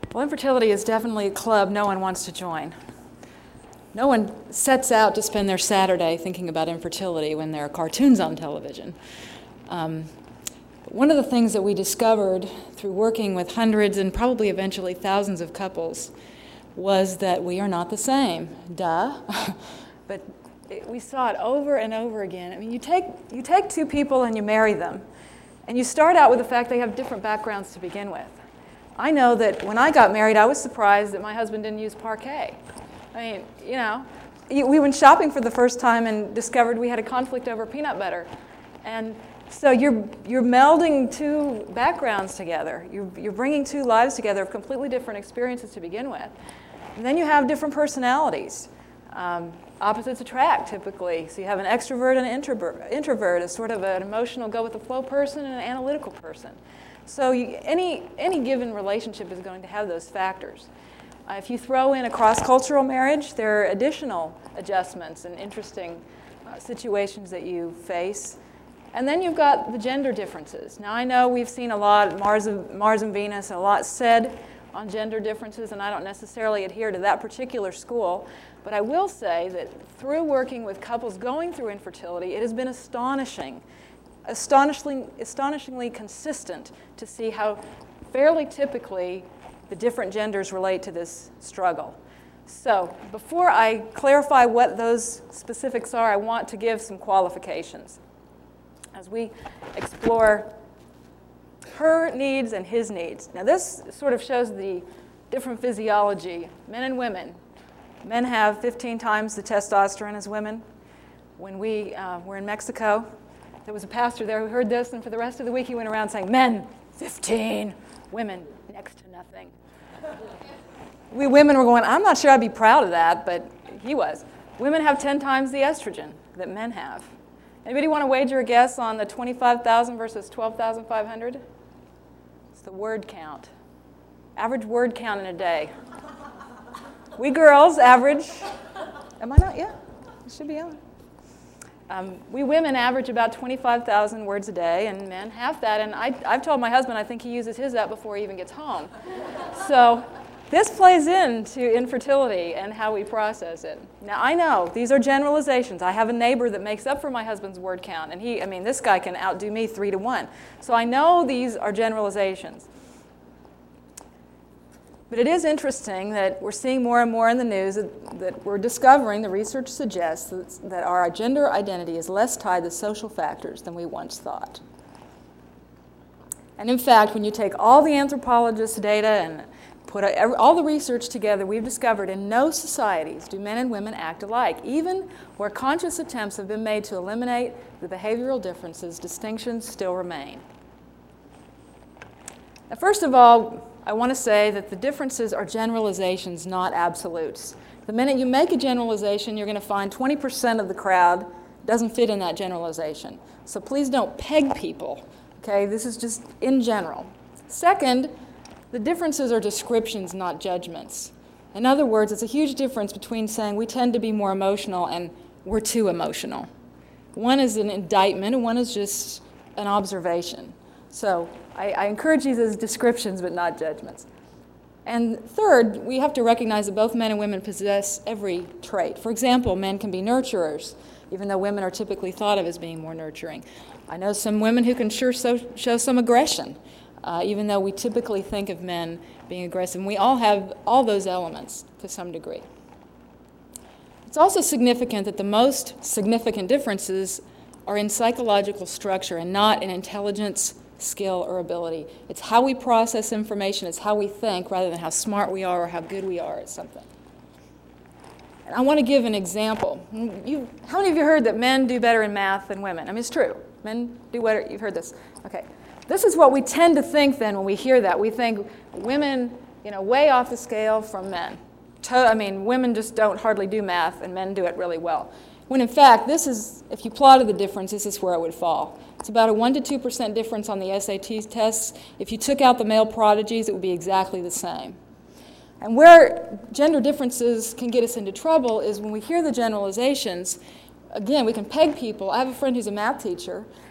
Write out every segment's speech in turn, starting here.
Well, infertility is definitely a club no one wants to join. No one sets out to spend their Saturday thinking about infertility when there are cartoons on television. One of the things that we discovered through working with hundreds and probably eventually thousands of couples was that we are not the same. Duh. But we saw it over and over again. I mean, you take two people and you marry them, and you start out with the fact they have different backgrounds to begin with. I know that when I got married, I was surprised that my husband didn't use Parquet. I mean, we went shopping for the first time and discovered we had a conflict over peanut butter. And so you're melding two backgrounds together. You're bringing two lives together of completely different experiences to begin with. And then you have different personalities. Opposites attract, typically. So you have an extrovert and an introvert, as sort of an emotional, go-with-the-flow person and an analytical person. So any given relationship is going to have those factors. If you throw in a cross-cultural marriage, there are additional adjustments and interesting situations that you face. And then you've got the gender differences. Now, I know we've seen a lot, Mars and Venus, and a lot said on gender differences, and I don't necessarily adhere to that particular school. But I will say that through working with couples going through infertility, it has been astonishingly consistent to see how fairly typically the different genders relate to this struggle. So before I clarify what those specifics are, I want to give some qualifications as we explore her needs and his needs. Now this sort of shows the different physiology, men and women. Men have 15 times the testosterone as women. When we were in Mexico, there was a pastor there who heard this, and for the rest of the week he went around saying, men, 15, women, next to nothing. We women were going, I'm not sure I'd be proud of that, but he was. Women have 10 times the estrogen that men have. Anybody want to wager a guess on the 25,000 versus 12,500? It's the word count. Average word count in a day. We girls average, am I not? Yeah, it should be on. We women average about 25,000 words a day, and men half that. And I've told my husband I think he uses his up before he even gets home. So this plays into infertility and how we process it. Now, I know these are generalizations. I have a neighbor that makes up for my husband's word count, and this guy can outdo me 3 to 1. So I know these are generalizations. But it is interesting that we're seeing more and more in the news that we're discovering, the research suggests, that our gender identity is less tied to social factors than we once thought. And in fact, when you take all the anthropologists' data and put all the research together, we've discovered in no societies do men and women act alike. Even where conscious attempts have been made to eliminate the behavioral differences, distinctions still remain. Now, first of all, I want to say that the differences are generalizations, not absolutes. The minute you make a generalization, you're going to find 20% of the crowd doesn't fit in that generalization. So please don't peg people, okay? This is just in general. Second, the differences are descriptions, not judgments. In other words, it's a huge difference between saying we tend to be more emotional and we're too emotional. One is an indictment and one is just an observation. So I encourage these as descriptions but not judgments. And third, we have to recognize that both men and women possess every trait. For example, men can be nurturers, even though women are typically thought of as being more nurturing. I know some women who can sure show some aggression, even though we typically think of men being aggressive. And we all have all those elements to some degree. It's also significant that the most significant differences are in psychological structure and not in intelligence, skill, or ability. It's how we process information, it's how we think, rather than how smart we are or how good we are at something. And I want to give an example. How many of you heard that men do better in math than women? I mean, it's true. Men do better. You've heard this. Okay. This is what we tend to think then when we hear that. We think women, way off the scale from men. Women just don't hardly do math, and men do it really well. When in fact, if you plotted the difference, this is where it would fall. It's about a 1 to 2% difference on the SAT tests. If you took out the male prodigies, it would be exactly the same. And where gender differences can get us into trouble is when we hear the generalizations. Again, we can peg people. I have a friend who's a math teacher,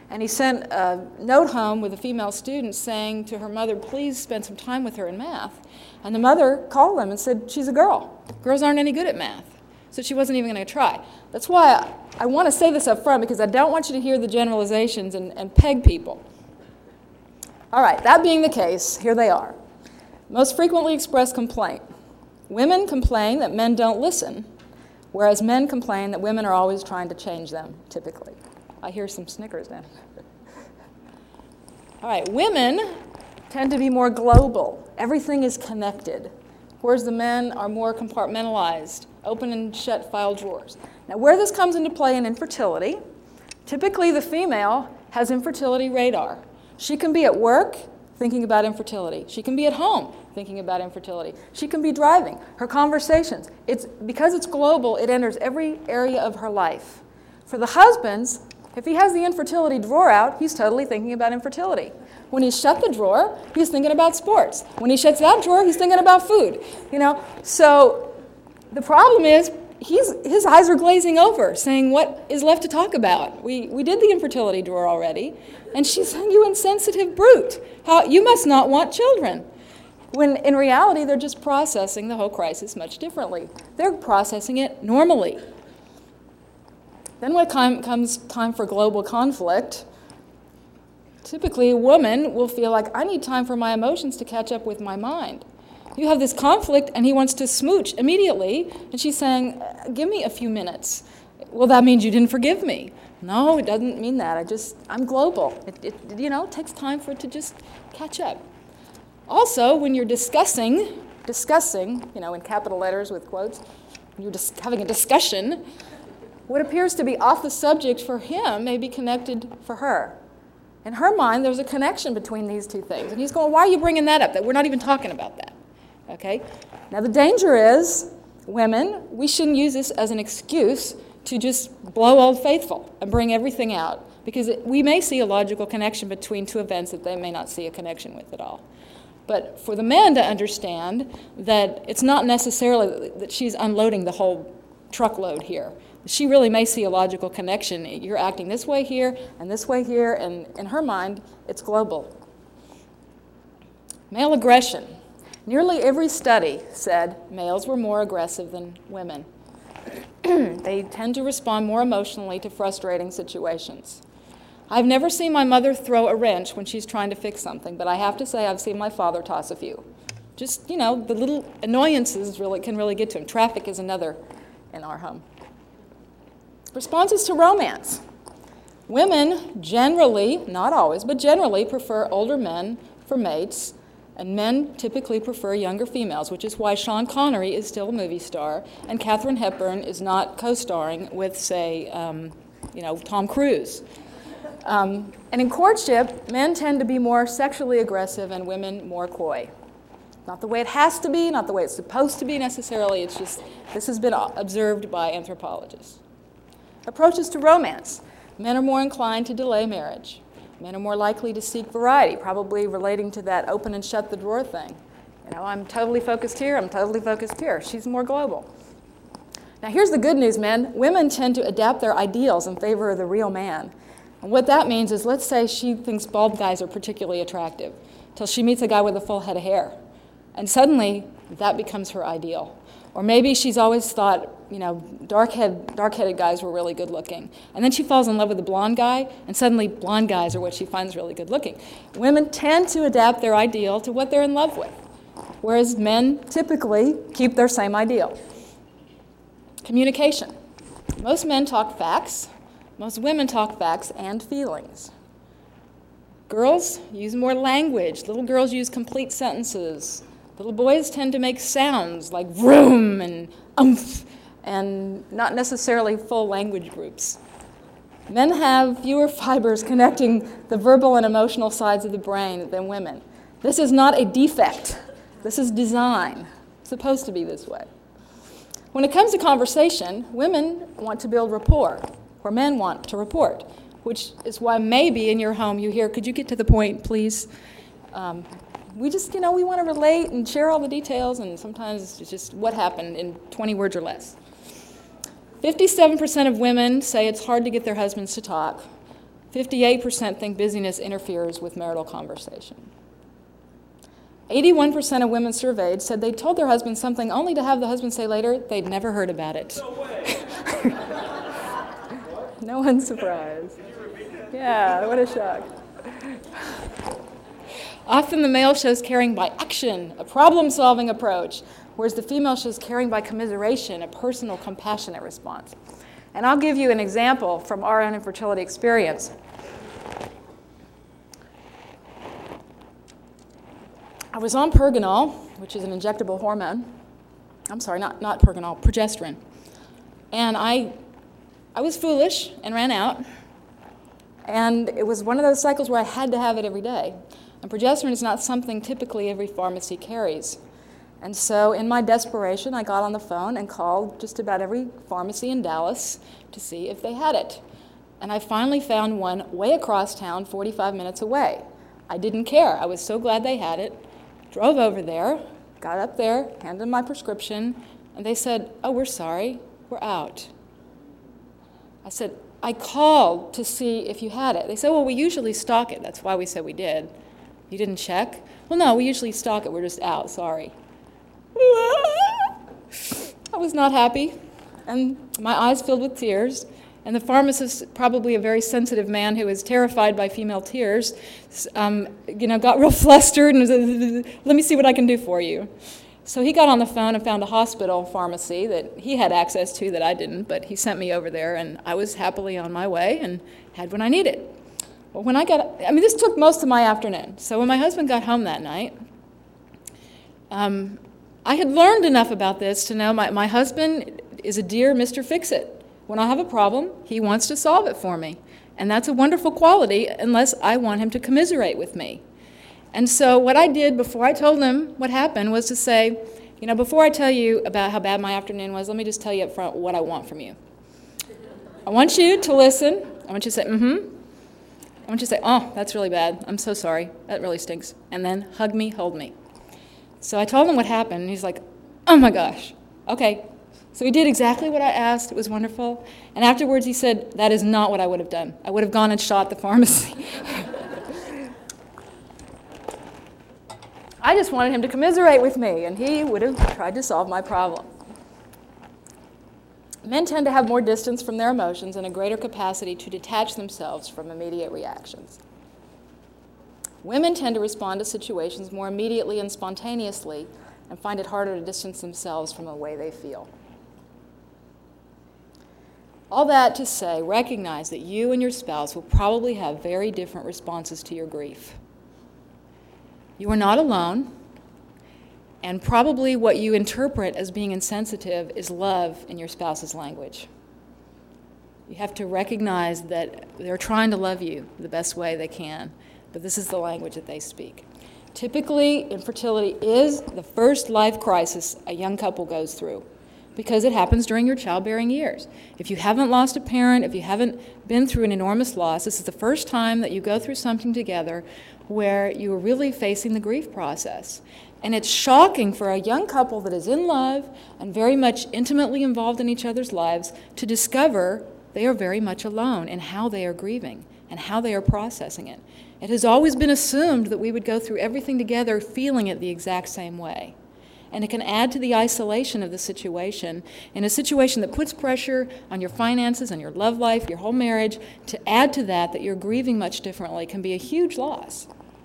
And he sent a note home with a female student saying to her mother, please spend some time with her in math. And the mother called him and said, she's a girl. Girls aren't any good at math. So she wasn't even going to try. That's why I want to say this up front, because I don't want you to hear the generalizations and peg people. All right, that being the case, here they are. Most frequently expressed complaint. Women complain that men don't listen, whereas men complain that women are always trying to change them, typically. I hear some snickers now. All right, women tend to be more global. Everything is connected, whereas the men are more compartmentalized, open and shut file drawers. Now, where this comes into play in infertility, typically the female has infertility radar. She can be at work thinking about infertility. She can be at home thinking about infertility. She can be driving. Her conversations, because it's global, it enters every area of her life. For the husbands, if he has the infertility drawer out, he's totally thinking about infertility. When he shut the drawer, he's thinking about sports. When he shuts that drawer, he's thinking about food. So the problem is his eyes are glazing over, saying, what is left to talk about? We did the infertility drawer already. And she's saying, you insensitive brute. You must not want children. When in reality, they're just processing the whole crisis much differently. They're processing it normally. Then when comes time for global conflict, typically a woman will feel like, I need time for my emotions to catch up with my mind. You have this conflict, and he wants to smooch immediately, and she's saying, give me a few minutes. Well, that means you didn't forgive me. No, it doesn't mean that. I'm global. It takes time for it to just catch up. Also, when you're discussing, in capital letters with quotes, you're just having a discussion, what appears to be off the subject for him may be connected for her. In her mind, there's a connection between these two things. And he's going, why are you bringing that up? That we're not even talking about that. Okay? Now, the danger is, women, we shouldn't use this as an excuse to just blow Old Faithful and bring everything out, because we may see a logical connection between two events that they may not see a connection with at all. But for the men to understand that it's not necessarily that she's unloading the whole truckload here. She really may see a logical connection. You're acting this way here, and in her mind, it's global. Male aggression. Nearly every study said males were more aggressive than women. They tend to respond more emotionally to frustrating situations. I've never seen my mother throw a wrench when she's trying to fix something, but I have to say I've seen my father toss a few. Just, the little annoyances can really get to him. Traffic is another in our home. Responses to romance. Women generally, not always, but generally prefer older men for mates, and men typically prefer younger females, which is why Sean Connery is still a movie star, and Katharine Hepburn is not co-starring with, say, Tom Cruise. And in courtship, men tend to be more sexually aggressive and women more coy. Not the way it has to be, not the way it's supposed to be necessarily, it's just, this has been observed by anthropologists. Approaches to romance. Men are more inclined to delay marriage. Men are more likely to seek variety, probably relating to that open and shut the drawer thing. I'm totally focused here, I'm totally focused here. She's more global. Now here's the good news, men. Women tend to adapt their ideals in favor of the real man. And what that means is, let's say she thinks bald guys are particularly attractive, till she meets a guy with a full head of hair. And suddenly, that becomes her ideal. Or maybe she's always thought, dark-headed guys were really good looking. And then she falls in love with a blonde guy, and suddenly blonde guys are what she finds really good looking. Women tend to adapt their ideal to what they're in love with, whereas men typically keep their same ideal. Communication. Most men talk facts. Most women talk facts and feelings. Girls use more language. Little girls use complete sentences. Little boys tend to make sounds like vroom and umph, and not necessarily full language groups. Men have fewer fibers connecting the verbal and emotional sides of the brain than women. This is not a defect. This is design. It's supposed to be this way. When it comes to conversation, women want to build rapport, where men want to report, which is why maybe in your home you hear, could you get to the point, please? We just, we want to relate and share all the details, and sometimes it's just what happened in 20 words or less. 57% of women say it's hard to get their husbands to talk. 58% think busyness interferes with marital conversation. 81% of women surveyed said they told their husband something only to have the husband say later they'd never heard about it. No way. No one's surprised. Yeah, what a shock. Often the male shows caring by action, a problem-solving approach, whereas the female shows caring by commiseration, a personal, compassionate response. And I'll give you an example from our own infertility experience. I was on Pergonal, which is an injectable hormone. I'm sorry, not Pergonal, progesterone. And I was foolish and ran out. And it was one of those cycles where I had to have it every day. And progesterone is not something typically every pharmacy carries. And so in my desperation, I got on the phone and called just about every pharmacy in Dallas to see if they had it. And I finally found one way across town, 45 minutes away. I didn't care. I was so glad they had it. Drove over there, got up there, handed them my prescription, and they said, "Oh, we're sorry, we're out." I said, "I called to see if you had it." They said, "Well, we usually stock it. That's why we said we did." "You didn't check?" "Well, no, we usually stock it. We're just out. Sorry." I was not happy, and my eyes filled with tears. And the pharmacist, probably a very sensitive man who is terrified by female tears, got real flustered and said, "Let me see what I can do for you." So he got on the phone and found a hospital pharmacy that he had access to that I didn't, but he sent me over there, and I was happily on my way and had what I needed. Well, this took most of my afternoon. So when my husband got home that night, I had learned enough about this to know my husband is a dear Mr. Fix-It. When I have a problem, he wants to solve it for me. And that's a wonderful quality unless I want him to commiserate with me. And so what I did before I told him what happened was to say, before I tell you about how bad my afternoon was, let me just tell you up front what I want from you. I want you to listen. I want you to say, mm-hmm. I want you to say, "Oh, that's really bad. I'm so sorry. That really stinks." And then hug me, hold me. So I told him what happened, and he's like, "Oh my gosh, okay." So he did exactly what I asked. It was wonderful. And afterwards he said, "That is not what I would have done. I would have gone and shot the pharmacy." I just wanted him to commiserate with me, and he would have tried to solve my problem. Men tend to have more distance from their emotions and a greater capacity to detach themselves from immediate reactions. Women tend to respond to situations more immediately and spontaneously and find it harder to distance themselves from the way they feel. All that to say, recognize that you and your spouse will probably have very different responses to your grief. You are not alone, and probably what you interpret as being insensitive is love in your spouse's language. You have to recognize that they're trying to love you the best way they can, but this is the language that they speak. Typically, infertility is the first life crisis a young couple goes through, because it happens during your childbearing years. If you haven't lost a parent, if you haven't been through an enormous loss, this is the first time that you go through something together where you are really facing the grief process. And it's shocking for a young couple that is in love and very much intimately involved in each other's lives to discover they are very much alone in how they are grieving and how they are processing it. It has always been assumed that we would go through everything together feeling it the exact same way. And it can add to the isolation of the situation, in a situation that puts pressure on your finances, on your love life, your whole marriage. To add to that you're grieving much differently can be a huge loss.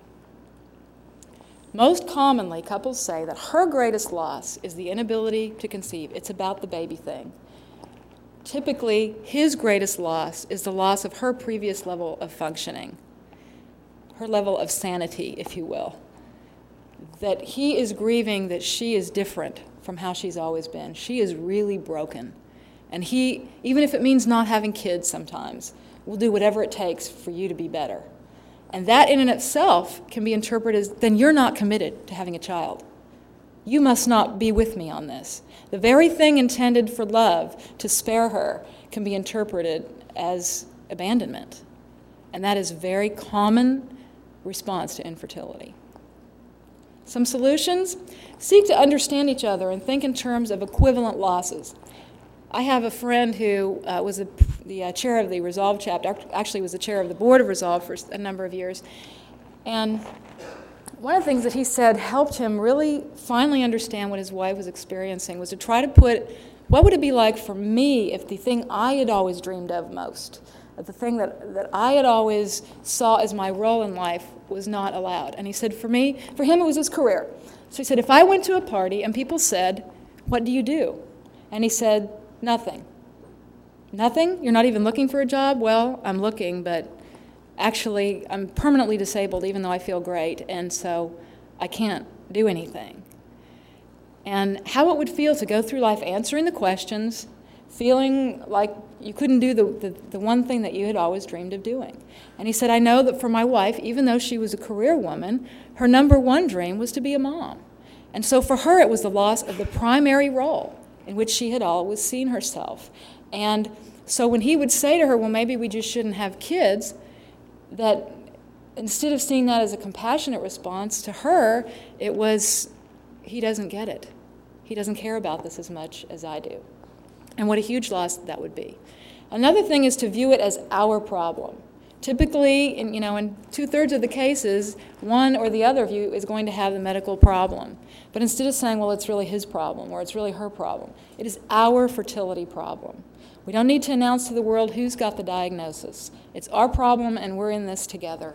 Most commonly, couples say that her greatest loss is the inability to conceive. It's about the baby thing. Typically, his greatest loss is the loss of her previous level of functioning, her level of sanity, if you will. That he is grieving that she is different from how she's always been. She is really broken. And he, even if it means not having kids sometimes, will do whatever it takes for you to be better. And that in and itself can be interpreted as, then you're not committed to having a child. You must not be with me on this. The very thing intended for love, to spare her, can be interpreted as abandonment. And that is a very common response to infertility. Some solutions: seek to understand each other and think in terms of equivalent losses. I have a friend who was the chair of the Resolve chapter, actually was the chair of the board of Resolve for a number of years. And one of the things that he said helped him really finally understand what his wife was experiencing was to try to put, what would it be like for me if the thing I had always dreamed of most, the thing that I had always saw as my role in life was not allowed. And he said for him it was his career. So he said, if I went to a party and people said, what do you do? And he said, nothing. Nothing? You're not even looking for a job? Well, I'm looking, but actually I'm permanently disabled even though I feel great, and so I can't do anything. And how it would feel to go through life answering the questions, feeling like you couldn't do the one thing that you had always dreamed of doing. And he said, I know that for my wife, even though she was a career woman, her number one dream was to be a mom. And so for her, it was the loss of the primary role in which she had always seen herself. And so when he would say to her, well, maybe we just shouldn't have kids, that instead of seeing that as a compassionate response to her, it was, he doesn't get it. He doesn't care about this as much as I do. And what a huge loss that would be. Another thing is to view it as our problem. Typically, in 2/3 of the cases, one or the other of you is going to have the medical problem. But instead of saying, well, it's really his problem or it's really her problem, it is our fertility problem. We don't need to announce to the world who's got the diagnosis. It's our problem, and we're in this together.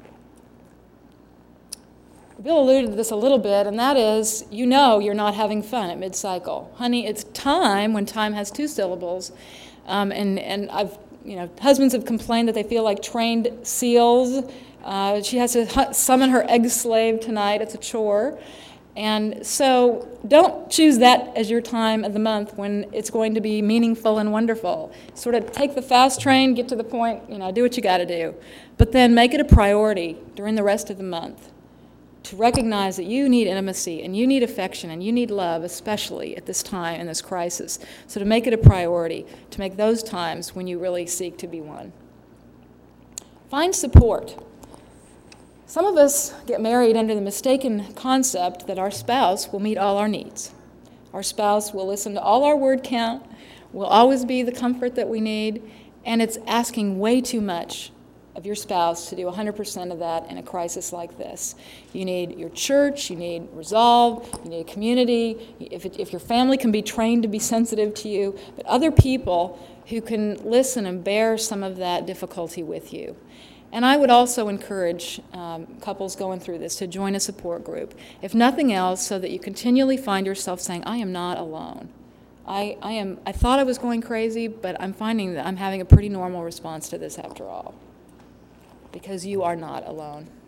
Bill alluded to this a little bit, and that is, you're not having fun at mid-cycle. Honey, it's time, when time has 2 syllables, and husbands have complained that they feel like trained seals. She has to summon her egg slave tonight. It's a chore. And so don't choose that as your time of the month when it's going to be meaningful and wonderful. Sort of take the fast train, get to the point, do what you got to do. But then make it a priority during the rest of the month to recognize that you need intimacy and you need affection and you need love, especially at this time in this crisis. So to make it a priority, to make those times when you really seek to be one. Find support. Some of us get married under the mistaken concept that our spouse will meet all our needs. Our spouse will listen to all our word count, will always be the comfort that we need, and it's asking way too much of your spouse to do 100% of that in a crisis like this. You need your church, you need resolve, you need a community, if your family can be trained to be sensitive to you, but other people who can listen and bear some of that difficulty with you. And I would also encourage couples going through this to join a support group, if nothing else, so that you continually find yourself saying, I am not alone. I thought I was going crazy, but I'm finding that I'm having a pretty normal response to this after all, because you are not alone.